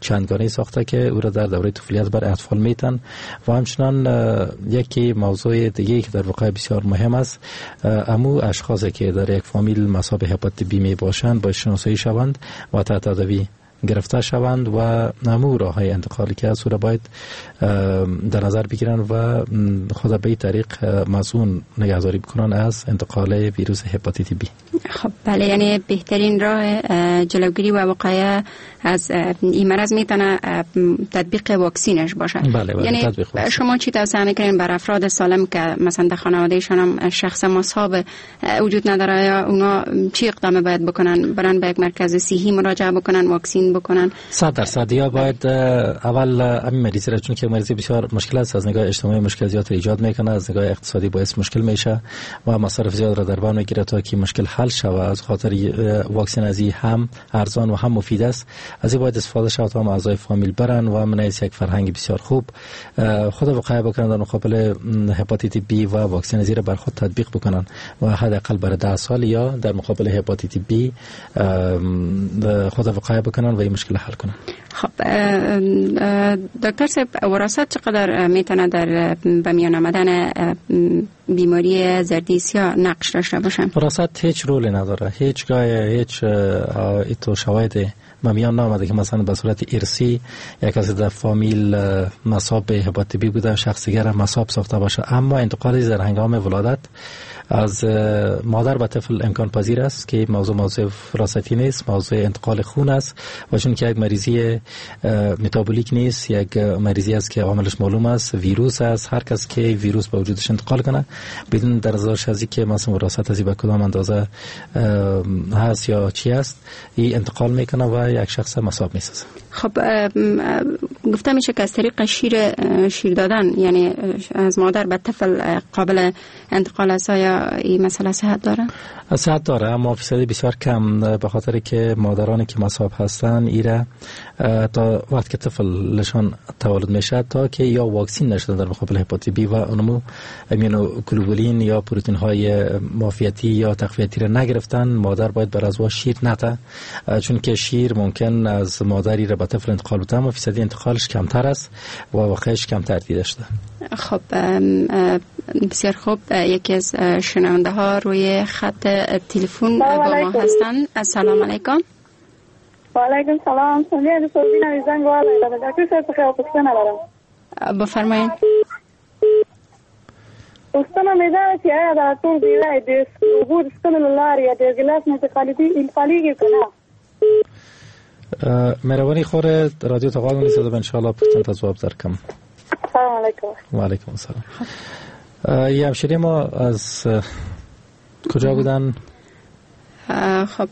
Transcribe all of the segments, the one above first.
چندگانه ساخته که او را در دوره طفولیت بر اطفال میتن و همچنان یکی موضوع دیگه که در واقع بسیار مهم است، امو اشخاصی که در یک فامیل مصاب هپاتیت بی می باشند باید شناسایی شوند و تحت تداوی گرفته شوند و نمو راه های انتقالی که از او را باید در نظر بگیرن و خود به این طریق مسئول نگهداری بکنن از انتقال ویروس هپاتیت بی. خب بله، یعنی بهترین راه جلوگیری و وقایه از این مرض میتونه تطبیق واکسینش باشه. بله یعنی شما چی توصیه میکنین بر افراد سالم که مثلا در خانوادهشان هم شخص مصاب وجود نداره، یا اونا چی اقدام باید بکنن؟ برن به یک مرکز صحی مراجعه بکنن، واکسین بکنن؟ 100% یا باید اول همین مریضی را، چون که مریضی بسیار مشکل است، از نگاه اجتماعی مشکلات ایجاد میکنه، از نگاه اقتصادی باعث مشکل میشه و مصارف زیاد را در بر میگیره تا که مشکل حل شود. از خاطر واکسن از هم ارزان و هم مفید است، از این باید استفاده شود تا اعضای فامیل برن و من از یک فرهنگ بسیار خوب خود وقایه بکنن در مقابل هپاتیت بی و واکسن از را بر خود تطبیق بکنن و حداقل برای 10 سال یا در مقابل هپاتیت بی خود وقایه بکنن و این مشکل حل کنن. خب دکتر صاحب، وراثت چقدر میتونه در به میان آمدن بیماری زردیسیا نقش داشته باشه؟ وراثت هیچ رولی نداره، هیچ ایتو شواهد میان نامده که مثلا به صورت ارثی یک کسی در فامیل مصاب به هپاتیت بی بوده شخص دیگر مصاب ساخته باشه، اما انتقال در هنگام ولادت از مادر به طفل امکان پذیر است که موضوع وراثتی نیست، موضوع انتقال خون است و چون که یک مریضی متابولیک نیست، یک مریضی است که عاملش معلوم است، ویروس است، هر کس که ویروس به وجودش انتقال کنه بدون در نظر از اینکه مثلا وراثت از به کدام اندازه هست یا چی است، این انتقال میکنه و یک شخص مصاب میسازه. خب گفته میشه که از طریق شیر دادن، یعنی از مادر به طفل قابل انتقال است، یا این مسئله صحت داره؟ صحت داره، اما فیصدی بسیار کم، به خاطر که مادرانی که مصاب هستن ایره تا وقت که طفلشان تولد میشه تا که یا واکسین نشدن در مقابل هپاتیت بی و اونمو ایمونوگلوبولین یا پروتئین های معافیتی یا تقویتی را نگرفتن، مادر باید بر از شیر نده، چون که شیر ممکن از مادری را به طفل انتقال بده اما فیصدی انتقالش کمتر است و واقعش کمتر دیده شده. خب بسیار خوب، یکی از شنونده ها روی خط تلفن با ما هستن. السلام علیکم. و علیکم سلام. سمیه صوبی نویزن گواله دکتر صاحب خیلی پوښتنه لرم. بفرمایید. پوښتنه مې دا چې آیا دا ټول دی د اوبو د څښلو له لارې د ګیلاس انتقالیږي که نه؟ مهرباني خوره رادیو تا غوږ ونیسئ، به انشاءالله پوښتنې ته ځواب درکړم. سلام علیکم. و علیکم السلام. یه همشیری ما از کجا بودن؟ خب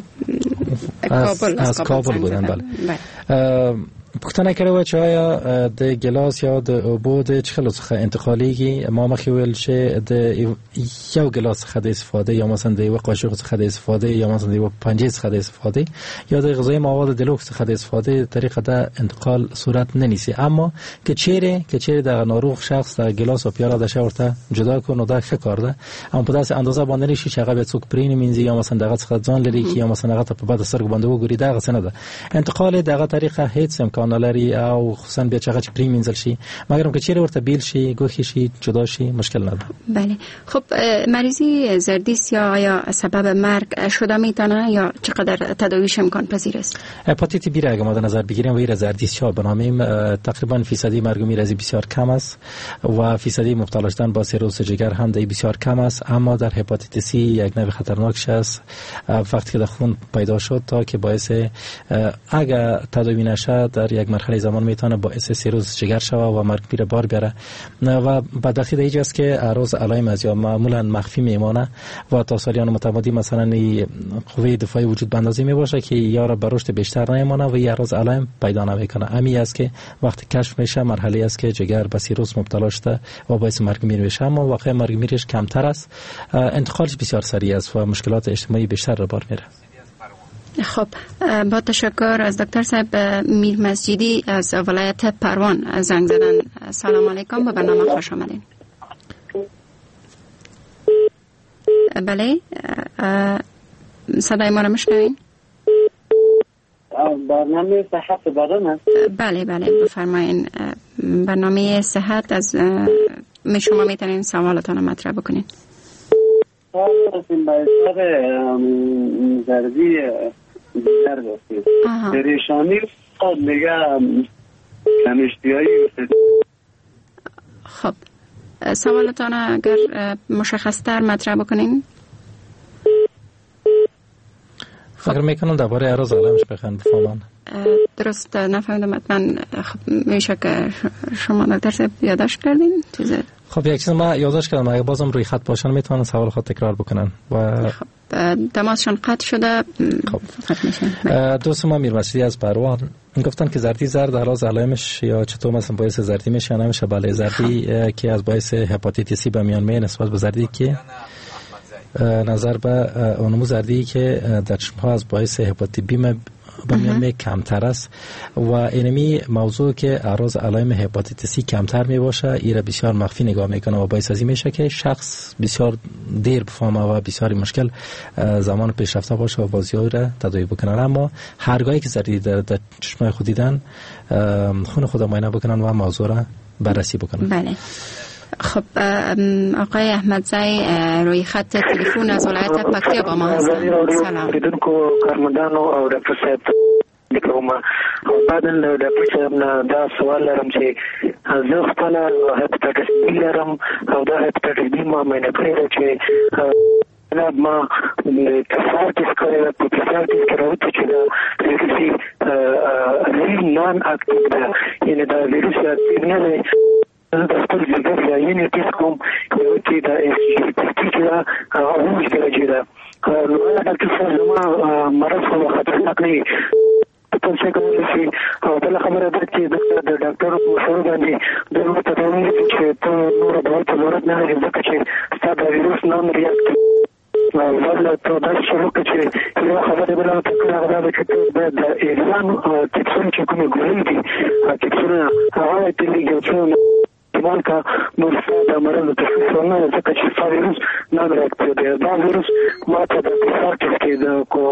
از کابل بودن. بله. پختنه کرده و چه آیا ده گلاس یا ده اوبو ده چه خلص انتقالیگی ما مخیول شه ده یو گلاس خد استفاده یا مثلا ده یو قاشق خد استفاده یا مثلا ده یو پنجه خد استفاده یا ده غذای مواد دلوکس خد استفاده طریقه ده انتقال صورت ننیسی، اما که چیره ده ناروغ شخص ده گلاس و پیاله ده شورته جدا کن و ده کار ده، اما په داسې اندازه باندې نشي چې هغه به څوک پرین منځي یا مثلا دغه څخه ځان لري کی یا مثلا هغه په بد سرګ باندې وګوري دغه څه نه ده، انتقال دغه طریقه هیڅ امکان لري او خصوصا بیا چې هغه پرین منځل شي، مګر که چیرې ورته بیل شي ګوخي شي جدا شي مشکل نه ده. بله. خب مریضی زردیسیا یا سبب مرگ شده میتونه یا چقدر تداویش امکان پذیر است؟ هپاتیت بی را اگه ما در نظر بگیریم و این زردیسیا بنامیم تقریبا فیصدی مرگ و میرزی بسیار کم است و فیصدی مبتلا شدن با سیروز جگر هم دی بسیار کم است، اما در هپاتیت سی یک نوع خطرناکش است وقتی که در خون پیدا شد تا که باعث اگه تداوی نشه در یک مرحله زمان میتونه باعث سیروز جگر شوه و مرگ بیر بار بیاره و بدبختی در اینجاست که اعراض علائم از یا معمولا مخفی میمانه و تا سالیان متمادی مثلا قوه دفاعی وجود به اندازه میباشه که یارا به رشد بیشتر نمیمانه و اعراض علائم پیدا نمیکنه. امی است که وقتی کشف میشه مرحله است که جگر به سیروز مبتلا شده و باعث مرگ میر میشه، اما واقع مرگ میرش کمتر است، انتقالش بسیار سریع است و مشکلات اجتماعی بیشتر رو بار میره. خب با تشکر از دکتر صاحب. میر مسجدی از ولایت پروان زنگ زدن. سلام علیکم، به برنامه خوش آمدین. بله صدای ما را میشنوین؟ برنامه صحت بدن است. بله بفرمایین. برنامه صحت از شما میتونین سوالتان رو مطرح بکنین. زردی دیگر دستید پریشانی دیگه کمشتیایی. خب سوالتان اگر مشخص تر مطرح بکنین. فکر میکنم درباره عرض علائمش بخواین بفهمن. درست نفهمیدم. حتما خب میشه که شما دکتر صاحب یادداشت کردین چیزی؟ خب یک چیز ما یادداشت کردم، اگه بازم روی خط باشن میتونن سوال خود تکرار بکنن و خب تماسشون قطع شده. خب دوست ما میرمسیدی از پروان گفتن که زردی زرد علاوه علائمش یا چطور مثلا باعث زردی میشه یا نمیشه. بله زردی که از باعث هپاتیت سی به میان میاد نسبت به زردی که نظر به اونمو زردی که در چشم‌ها از باعث هپاتیت بی به میان کمتر است و اینمی موضوع که اعراض علائم هپاتیت سی کمتر می باشه ایره بسیار مخفی نگاه میکنه و باعث از این میشه که شخص بسیار دیر بفهمه و بسیار مشکل زمان پیشرفته باشه و بازی‌ها را تداوی بکنن. اما هرگاهی که زردی در چشمای خود دیدن خون خود معاینه بکنن و موضوع را بررسی بکنن. بله. خب آقای احمدزی روی خط تلفن از ولایت پکتیا با ما هستند. سلام. کارمندان او ډاکټر صاحب کوم بعد له ډاکټر صاحب نه دا سوال لرم چې زه خپل هپاتایتس بی لرم او دا هپاتایتس بی ما مې نه کړی چې ما کفار تیس کړی په کفار تیس کې راوته چې دا ویروسي نان اکټیو ده، یعنی دا ویروس اکټیو نه دی. د خپل ځګر یا یعنی تیس کوم چې دا چې دا اوج درجه ده. نو ډاکټر صاحب زما مرض خو خطرناک نه دی په څه کولی شي او بله خبره ده چې د ډاکټر په مشوره باندې د نور تداوي چې ته نور دوا ته ضرورت نه لري ځکه چې ستا د ویروس نان ریاکټ ولا ته داسې شروع کړه چې یوه خبره بله ته کړه هغه دا ده چې ته باید د ایران کپسول چې کومې ګولۍ دي کپسولونه هغه باید ته لږ یو څه استعمال کا نور ستا د مرض د تشخیص ونه ځکه چې ستا ویروس نان ریاکټ دی. دا ویروس ما ته د پسار کې د کو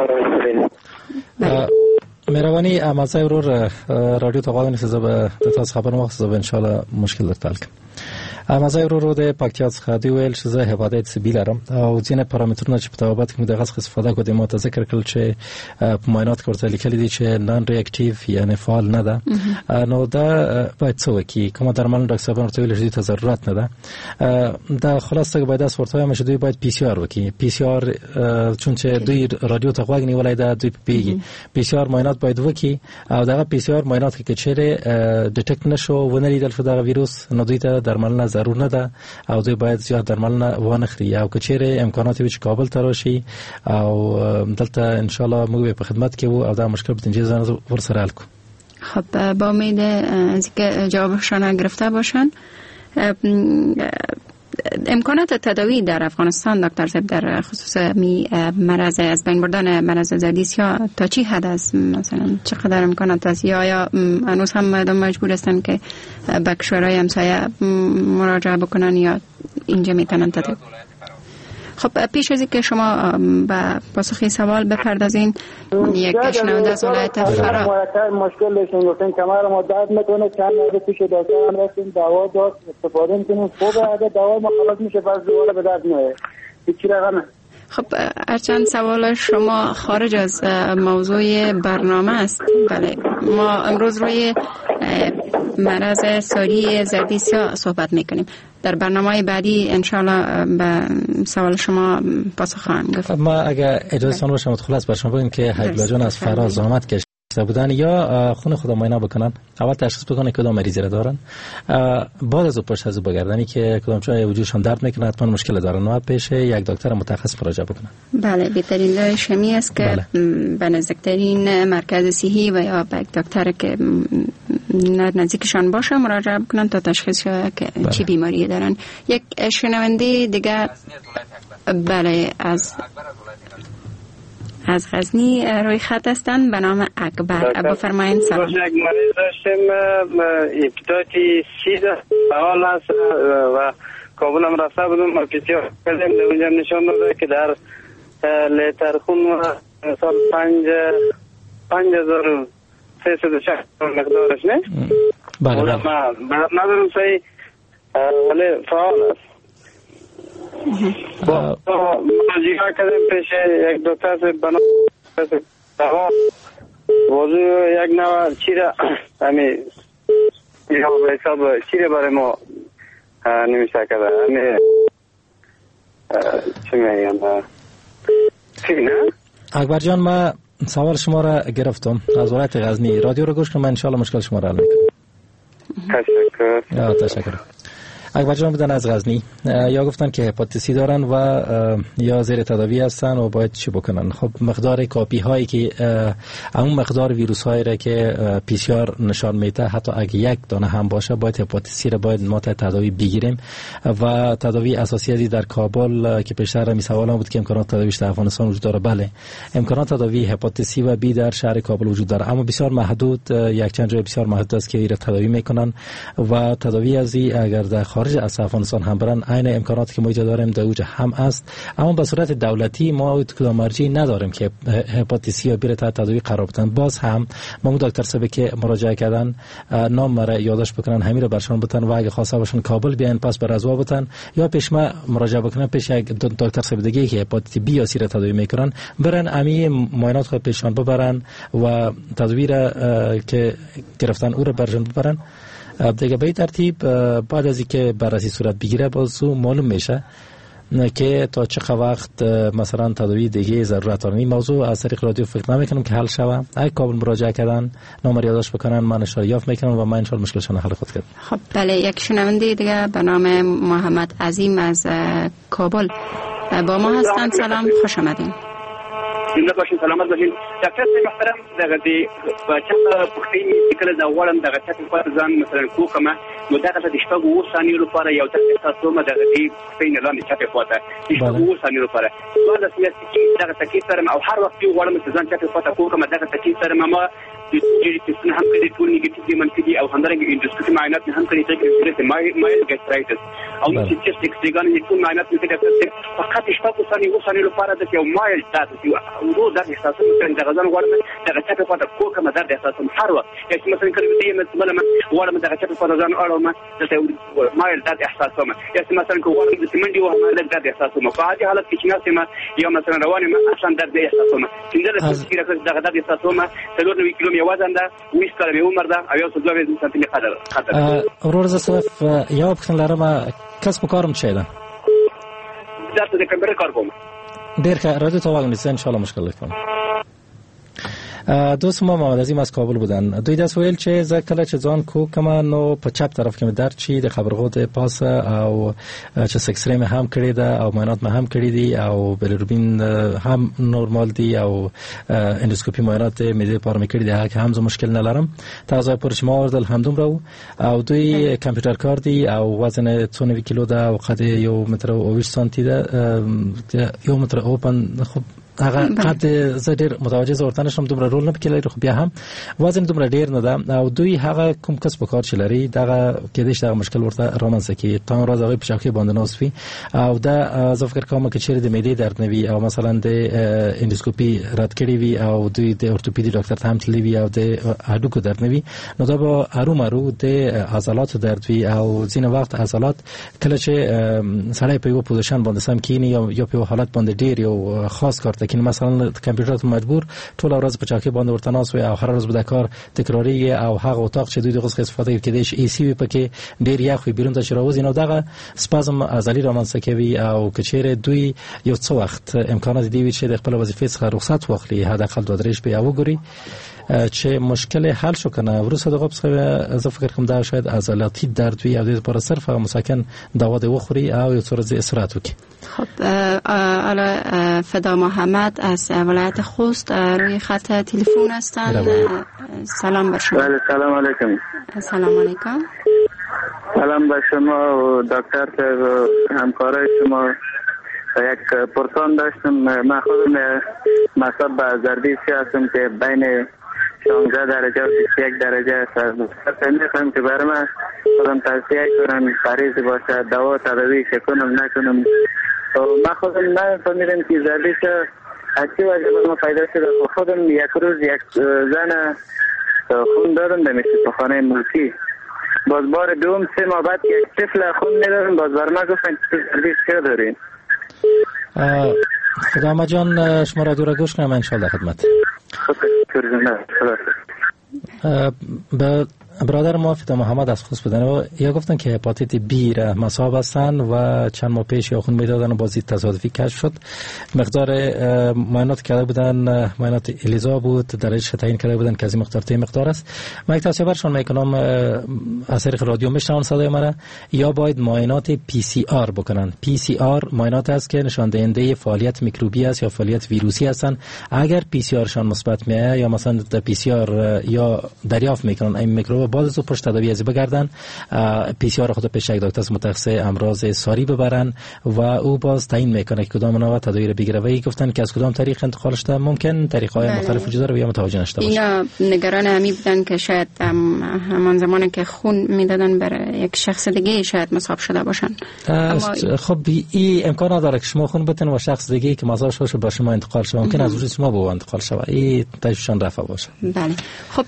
مهربانی احمدزی ورور رادیو ته غواړم چې زه به د تاسو خبرم وخت زه به ان شاء الله مشکل درته حل کړم. احمدزی ورور د پکتیا څخه دی ویل چې زه هپاتایتس بی لرم او ځینې پارامترونه چې په تابعات کې دغه څه استفاده کوي ما ته ذکر کړل چې په معاینات کې ورته لیکلي دي چې نان ریاکټیو یعنی فعال نه ده. نو دا باید څه وکړي؟ کومه درمل ډاکټر صاحب ورته ویل چې ته ضرورت نه ده. دا خلاصه باید اس ورته وایم چې دوی باید پی سی آر وکړي. پی سی آر چون چې دوی رادیو ته غوږ نیولای ده دوی پیږي. پی سی آر معاینات باید وکړي او دغه پی سی آر معاینات کې چیرې ډیټیکټ نشو ونه لیدل شو دغه ویروس نو دوی ته درمل ضرور نه ده او دوی باید زیات درمل نه وانه خوري او کچېره امکانات وي چې کابل ته راشي او دلته ان شاء الله موږ په خدمت کې وو او دا مشکل به تنجیز ورسره حل کو. خب با امید از اینکه جوابشان گرفته باشن. امکانات تداوی در افغانستان دکتر صاحب در خصوص مرض از بین بردن مرض زردیسیا تا چی حد است؟ مثلا چقدر امکانات است یا هنوز هم مردم مجبور هستند که به کشورهای همسایه مراجعه بکنن یا اینجا میتونن تداوی؟ خب پیش از اینکه شما به پاسخ سوال بپردازین یک شنونده از ولایت فرا مشکل داشتیم گفتن کمر ما درد میکنه چند روز پیش دکتر هم رفتیم دوا داد استفاده میکنیم خوبه اگه دوا ما خلاص میشه پس دوباره به درد میاد هیچ رقمه. خب هرچند سوال شما خارج از موضوع برنامه است. بله ما امروز روی مرض ساری زردیسیا صحبت میکنیم. در برنامه بعدی انشالله به سوال شما پاسخ خواهم گفت. ما اگر اجازه باشه متخلص برشون بگیم که حیدالله جان از فراز زحمت کشیده بودن یا خون خود معاینه بکنن اول تشخیص بکنن کدام مریضی را دارن بعد از پشت از بگردنی که کدام جای وجودشون درد میکنه حتما مشکل دارن و پیش یک دکتر متخصص مراجعه بکنن. بله بهترین راه شمی است که به نزدیکترین مرکز صحی و یا به یک دکتر که نزدیکشان باشه مراجعه بکنن تا تشخیص شه که چی بیماری دارن. یک شنونده دیگه بله از غزنی روی خط هستن به نام اکبر. بفرمایید. سلام. یک مریض داشتیم هپاتیت سی فعال است و کابل هم رفته بودم پی‌سی-آر کردیم اونجا نشان داده که در لیتر خون سال 5 5360 مقدارش نه؟ بله من ندارم صحیح ولی فعال است. با مراجعه کردیم پیش یک دکتر بنا دوا موضوع یک نوع چی را همین یا به حساب چی را برای ما نمیشه کرده همین چی میگم چی نه؟ اکبر جان ما سوال شما را گرفتم از ولایت غزنی. رادیو رو گوش کنم، من انشاءالله مشکل شما را حل میکنم. تشکر. اکبر جان بودن از غزنی، یا گفتن که هپاتیت سی دارن و یا زیر تداوی هستن و باید چی بکنن. خب مقدار کاپی هایی که اون مقدار ویروس هایی را که پی سی آر نشان میده حتی اگه یک دانه هم باشه باید هپاتیت سی را باید ما تداوی بگیریم و تداوی اساسی ازی در کابل که پیشتر می سوال بود که امکانات تداویش در افغانستان وجود داره. بله امکانات تداوی هپاتیت سی و بی در شهر کابل وجود داره، اما بسیار محدود، یک چند جای بسیار محدود است که این را تداوی میکنن و تداوی ازی اگر در خارج از افغانستان هم برن عین امکاناتی که ما اینجا داریم در اوجه هم است، اما به صورت دولتی ما کدام مرجعی نداریم که هپاتیت سی یا بیر تحت تداوی قرار بدن. باز هم ما دکتر صاحب که مراجعه کردن نام مرا یادداشت بکنن همین رو برشان بتن و اگه خواسته باشن کابل بیان پس بر ازوا بتن یا پیش ما مراجعه بکنن پیش یک دکتر صاحب دیگه که هپاتیت بی یا سی را تداوی میکنن برن امی معاینات خود پیشان ببرن و تداوی را که گرفتن او را برشان ببرن دیگه. به این ترتیب بعد از اینکه بررسی صورت بگیره بازو معلوم میشه که تا چه وقت مثلا تداوی دیگه ضرورت داره. این موضوع از طریق رادیو فکر نمیکنم که حل شوه. اگه کابل مراجعه کردن نام یادداشت بکنن من اشاره یافت میکنم و من ان شاء الله مشکلشون حل خود کنم. خب بله، یک شنونده دیگه به نام محمد عظیم از کابل با ما هستند. سلام، خوش آمدین. زنده باشین، سلامت باشین. ډاکټر صاحب محترم دغه دی بچا پختې می کله دا وړم دغه چا په پات ځان مثلا کومه نو دغه د شپږ و ثانیو لپاره یو تر تاسو ما دغه دی پختې نه لاندې چا په پاته د شپږ و ثانیو لپاره دا د سیاسي کې دغه تکلیف سره او هر وخت یو وړم ځان چا په پاته کومه دغه تکلیف سره ما د جری تسنه هم کړي ټول نیگیټیو دي منفي دي او همدارنګه انډوسکوپي معاینات هم کړي چې مایل ګیسټرایټس او چې چې څنګه نه ټول معاینات کې ډاکټر فقط شپږ و ثانیو لپاره د یو مایل تاسو ورو د احساس د غزن وړم دغه چا په پاته کومه درد احساس هر وخت چې مثلا کله دې مثلا وړم دغه چا په پاته ځان اړوم د مایل درد احساس کوم یا مثلا کوم د سیمنډي و مایل درد احساس کوم په هغه حالت کې چې ناسمه یا مثلا روانه ما اصلا درد احساس کوم څنګه د فکر دغه درد احساس کوم 3 کیلو وزن ده 20 کاله عمر ده او 2 سنتي قدر ورور زصف یا بخن لرم کسب و کارم چه ده درته د کمبر کار کوم ډیر ښه راځي ته واغنیسه ان شاء الله مشکل نکوم. دوست ما محمد عظیم از کابل بودن. دوی دست ویل چې ز کله چې ځان کو کما نو په چپ طرف کې درد چی د خبرغوت پاس او چې سکسریم هم کړی ده او معاینات ما هم کړی دي او بلیروبین هم نورمال دي او اندوسکوپی معاینات معده پر می کړی ده که هم زه مشکل نه لرم. تازه پرش ما ورد الحمدوم رو او دوی کامپیوټر کار دي او وزن 2 کیلو ده او قد 1 متر او 20 سانتی ده 1 متر اوپن. خب هغه قد زه ډیر متوجه زورتنه شم دومره رول نه پکې خو بیا هم وزن دومره ډیر نه ده او دوی هغه کوم کسب و کار چې لري دغه کې دغه مشکل ورته رامنځته کی تا راز هغه په شاکې باندې نوسفي او دا زه فکر کوم چې چیرې د معدې درد نه وي او مثلا د اندوسکوپي رد کړی وي او دوی د اورتوپیدي ډاکټر ته هم تللی وي او د هډوکو درد نه وي نو دا به ارومرو د عضلات درد وي او ځینې وخت عضلات کله چې سړی په یو پوزیشن باندې سم کینی یا په حالت باندې ډیر یو خاص کار که مثلا کامپیوټر مجبور ټول ورځ په چاکي باندې ورته ناس وي او هر ورځ به د کار تکراری او هغه اتاق چې دوی د غوښه استفاده کوي کې ای سی وي پکې ډیر یخ وي بیرون ته شروع نو دغه سپازم عضلي رامنځته کوي او کچېره دوی یو څو وخت امکانات دی چې د خپل وظیفې څخه رخصت واخلي حداقل 2 درې شپې او وګوري چې مشکل حل شو کنه ورسره دغه څه فکر کوم دا شاید عضلاتی درد وي او د لپاره صرف مسکن دوا د وخوري او یو څه ورځې استراحت وکړي. خب حالا فدا محمد از ولایت خوست روی خط تلفن هستند. سلام بر شما. بله سلام علیکم. سلام علیکم. سلام به شما و دکتر و همکارای شما. یک پرسان داشتم. من خودم مصاب به زردیسی هستم که بین 16 درجه و 21 درجه است. میخوام که برای من خودم توصیه کنم فریضی باشه دوا تداوی کنم نکنم. من خودم نفهمیدم که زردیس اکی وجه بر ما فایده شده. خودم یک روز یک زن خون دادم در مستشفی‌خانه ملکی. باز بار دوم 3 ماه بعد یک طفل خون ندادم، باز بر ما گفتن که زردیس چرا دارین. خدا احمد جان شما رادیو را گوش کنم انشالله خدمت. به برادر ما فدا محمد از خوست بودن و یا گفتن که هپاتیت بی را مصاب هستن و چند ماه پیش یا خون میدادن و بازی تصادفی کشف شد. مقدار معاینات کرده بودن، معاینات الیزا بود، درجهش تعیین کرده بودن که از این مقدار تا مقدار است. من یک توصیه برشون میکنم از طریق رادیو میشنون صدای من، یا باید معاینات PCR بکنن. PCR معاینات است که نشان دهنده فعالیت میکروبی است یا فعالیت ویروسی هستن. اگر PCR شان مثبت میاد یا مثلا در PCR یا دریافت میکنن این میکروب، باز از پشت تداوی ازی بگردن، PCR خود پیش یک دکتر متخصص امراض ساری ببرن و او باز تعیین میکنه که کدام نوع تداوی رو بگیره. و این گفتن که از کدام طریق انتقالش ده ممکن طریق‌های مختلف وجود داره و یا متوجه نشده باشه. اینا نگران همی بودن که شاید همان زمانی که خون میدادن برای یک شخص دیگه شاید مصاب شده باشن. خب این امکان نداره که شما خون بتن و شخص دیگه که مصاب شده به شما انتقال شه، ممکن از وجود شما به انتقال شه. این تشویشان رفع باشه. بله. خب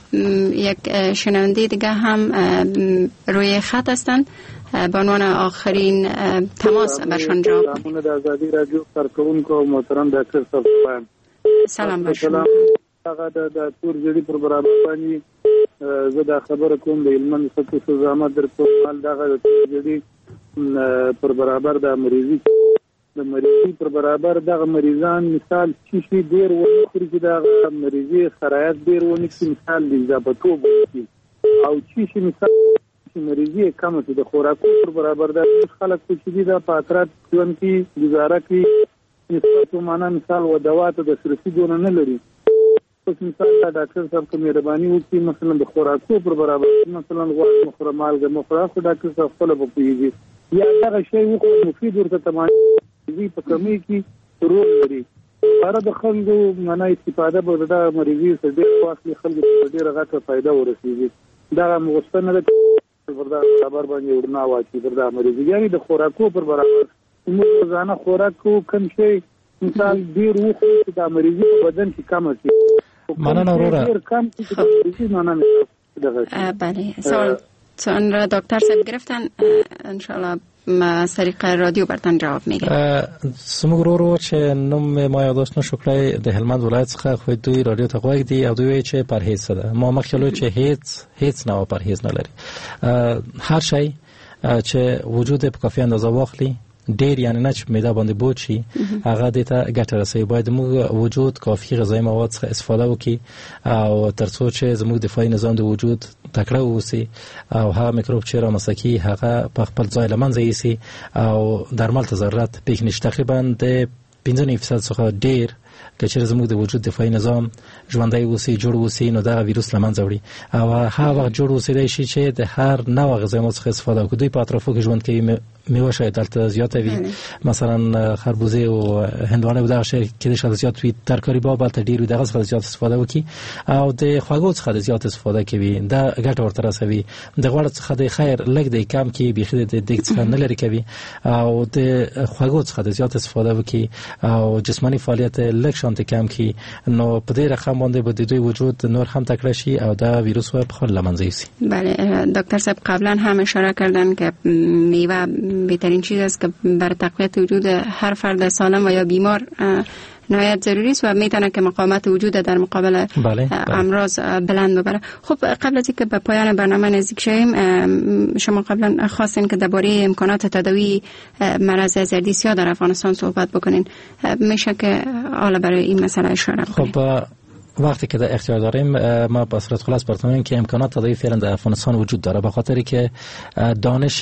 یک شنونده دیگه هم روی خط هستند، به عنوان آخرین تماس برشان جواب. سلام در آزادی رادیو کارکونکو محترم دکتر صاحب. سلام بر شما. هغه د تور جدي پر برابر باندې زه دا خبره کوم د علمن ستاسو زحمت در کوم دغه د تور جدي پر برابر د مریضي پر برابر دغه مریضان مثال چې ډیر ونه خوري چې دغه مریضي خرایط ډیر ونه کې مثال د ضابطو بوي او چې مثال چې مریضي کم ته د خوراکو پر برابر د خلک چې د پاترات ژوند کې گزاره کوي نسبت معنا مثال و دوات د سرسي دونه نه لري. اوس مثال دا ډاکټر صاحب کوم مهرباني وکړي مثلا د خوراکو پر برابر مثلا غوښه مخوره مالګه مخوره خو ډاکټر صاحب خپل په پیږي یا دغه شی وخو مفید ورته تمامي په کمی کې رول لري. بار د خلکو معنا استفاده به د مریضي سره ډېر واخلي، خلکو ته ډېر غټه فائدہ ورسیږي. دا مغشنه د برابر باندې ورنا واچي د مریضي یعنی د خوراکو پر برابر موږ روزانه خوراکو کم شي مثال ډیر وخو چې د مریضي په بدن کې کم شي. مننه اورا. بله سوال را دکتر صاحب گرفتن، انشالله از طریق رادیو برتن جواب میگه. سمو رو چې نوم ما یادداشت نشکلای د هلمند ولایت څخه خو دوی رادیو ته غوږ دی او دوی چې پرهیز ده. ما مخکلو چې هیڅ نه پرهیز نه لري. هر شی چې وجود په کافي اندازه واخلي ډیر یعنی نه چې معده باندې بوج شي هغه د ته ګټه رسوي. باید موږ وجود کافي غذایی مواد څخه استفاده وکړي او ترڅو چې زموږ دفاعي نظام د وجود تکړه ووسی او هغه میکروب چې را مسکی هغه په خپل ځای لمنځه یسي او درمل ته ضرورت پېښ نشي. تقریبا د 15% څخه ډیر که چیرې زموږ د وجود دفاعي نظام ژوندۍ وسی جوړ وسی نو دا ویروس لمنځه وړي او هغه وخت جوړ وسی شي چې د هر نوع غذایی مواد څخه استفاده وکړي. دوی په اطرافو کې ژوند کوي، میوه شاید دلته زیاته وي، مثلا خربوزه او هندوانه و دغه شی کې د شاید زیات وي، ترکاری با بلته ډیر وي، دغه څخه زیات استفاده وکړي او د خواږو څخه زیات استفاده کوي. دا ګټه ورته رسوي. د غوړ څخه د خیر لګ د کم کې بيخي د دګ څخه نه لري کوي او د خواږو څخه زیات استفاده وکړي او جسمانی فعالیت لګ شانت کم کی نو په دې رقم باندې به د دوی وجود نور هم تکړه شي او دا ویروس په خپل لمنځه یوسي. بله دکتر صاحب قبلا هم اشاره کردن که میوه بهترین چیز است که برای تقویت وجود هر فرد سالم و یا بیمار نهایت ضروری است و میتونه که مقاومت وجود در مقابل امراض بلند ببره. خب قبل از اینکه به پایان برنامه نزدیک شیم، شما قبلا خواستین که درباره امکانات تداوی مرض زردیسیا در افغانستان صحبت بکنین، میشه که حالا برای این مسئله اشاره بکنین؟ خب وقتی که در اختیار داریم ما با صورت خلاص براتون که امکانات تداوی فعلا در افغانستان وجود داره، به خاطری که دانش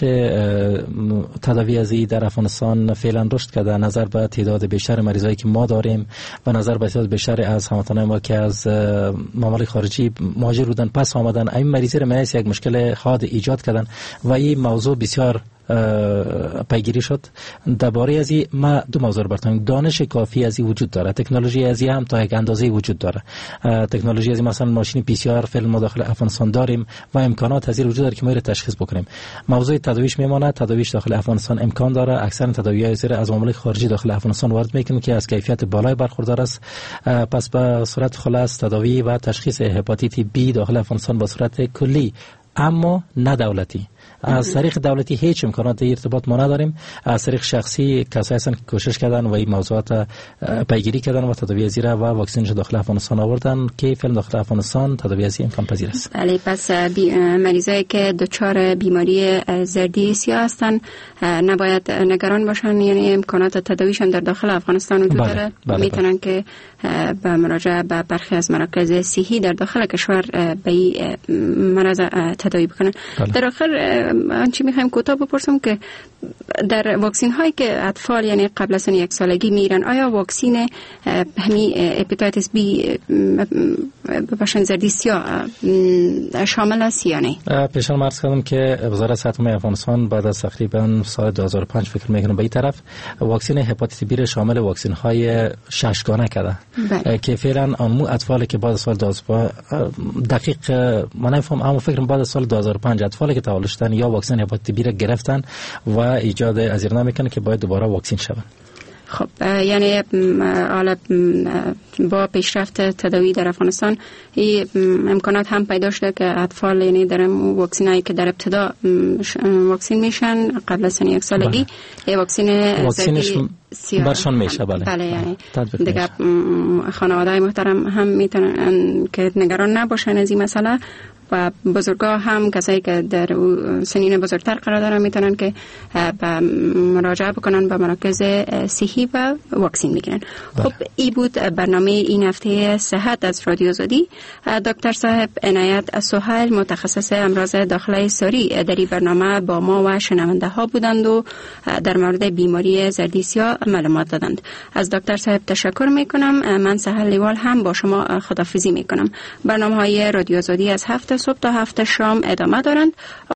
تداوی ازی در افغانستان فعلا رشد کرده نظر به تعداد بیشتر مریضایی که ما داریم و نظر به تعداد بیشتر از هموطنان ما که از ممالک خارجی مهاجر بودن پس آمدن. این مریضی رو یک مشکل حاد ایجاد کردن و این موضوع بسیار پیگیری شد. درباره از این ما دو موضوع براتون، دانش کافی از این وجود داره، تکنولوژی از این هم تا یک اندازه وجود داره. تکنولوژی از این مثلا ماشین پی سی آر فعلا ما داخل افغانستان داریم و امکانات از این وجود داره که ما تشخیص بکنیم. موضوع تداویش میمونه، تداویش داخل افغانستان امکان داره. اکثر تداوی‌های زیر از ممالک خارجی داخل افغانستان وارد میکنه که از کیفیت بالای برخوردار است. پس به صورت خلاص تداوی و تشخیص هپاتیت بی داخل افغانستان به صورت کلی اما نه دولتی. از طریق دولتی هیچ امکانات ارتباط ما نداریم. از طریق شخصی کسایی هستن که کوشش کردن و این موضوعات پیگیری کردن و تداوی زیرا و واکسنش داخل افغانستان آوردن که فعلا داخل افغانستان تداوی زیرا امکان پذیر است. بله، پس مریضایی که دچار بیماری زردی سیاه هستن نباید نگران باشن، یعنی امکانات تداویشون در داخل افغانستان وجود داره. میتونن که به مراجعه به برخی از مراکز صحی در داخل کشور به این مرض تداوی بکنن. در آخر آنچه میخوایم کوتاه بپرسم که در واکسین هایی که اطفال یعنی قبل از سن 1 سالگی میرن، آیا واکسین همین هپاتیتس بی باشن زردی سیاه شامل است یا نه؟ پیشان عرض کردم که وزارت صحت عمومی افغانستان بعد از تقریبا سال 2005 فکر میکنم به این طرف واکسین هپاتیت بی را شامل واکسین های 6 گانه کرده که فعلا آنمو اطفالی که بعد از سال 2005 دقیق من نفهم، اما فکر بعد از سال 2005 اطفالی که تولد شدن یا واکسن هپاتیت بی را گرفتن و ایجاد ازیرنا میکنه که باید دوباره واکسین شوند. خب یعنی حالا با پیشرفت تداوی در افغانستان این امکانات هم پیدا شده که اطفال یعنی در واکسینایی که در ابتدا واکسین میشن قبل از سن 1 سالگی واکسینش برشان میشه. بله یعنی دیگه خانواده‌های محترم هم میتونن که نگران نباشن از این مسئله و بزرگا هم کسایی که در سنین بزرگتر قرار دارن میتونن که مراجعه بکنن به مراکز صحی و واکسین بگیرن. خب این بود برنامه این هفته صحت از رادیو آزادی. دکتر صاحب عنایت سهیل متخصص امراض داخله ساری در این برنامه با ما و شنونده ها بودند و در مورد بیماری زردی سیاه معلومات دادند. از دکتر صاحب تشکر میکنم. من سهل لیوال هم با شما خداحافظی میکنم. برنامه های رادیو آزادی از 7 صبح تا 7 شام ادامه دارند.